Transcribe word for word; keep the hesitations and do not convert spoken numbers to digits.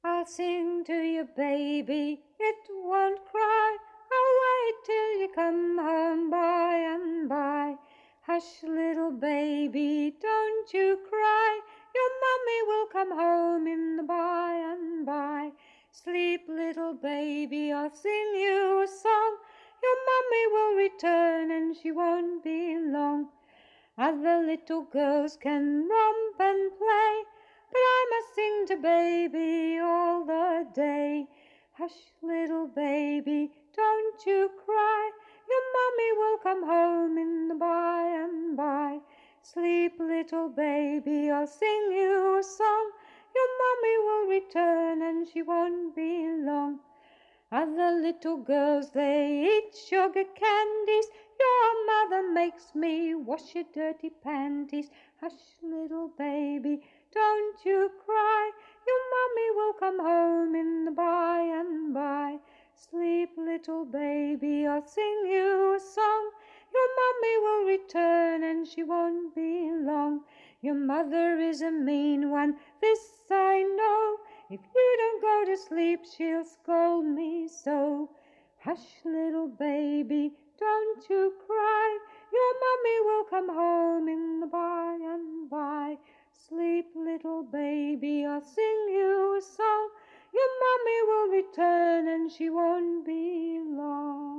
I'll sing to you, baby, it won't cry. I'll wait till you come home by and by. Hush, little baby, don't you cry. Your mummy will come home in the by and by. Sleep, little baby, I'll sing you a song. Your mummy will return and she won't be long. Other little girls can romp and play, but I must sing to baby all the day. Hush, little baby, don't you cry. Your mummy will come home in the by and by. Sleep, little baby, I'll sing you a song. Your mummy will return and she won't be long. Other little girls, they eat sugar candies. Your mother makes me wash your dirty panties. Hush, little baby, don't you cry. Your mummy will come home in the by and by. Sleep, little baby, I'll sing you a song. Your mummy will return and she won't be long. Your mother is a mean one, this I know. If you don't go to sleep, she'll scold me so. Hush, little baby, don't you cry. Your mummy will come home in the by and by. Sleep, little baby, I'll sing you a song. Your mummy will return and she won't be long.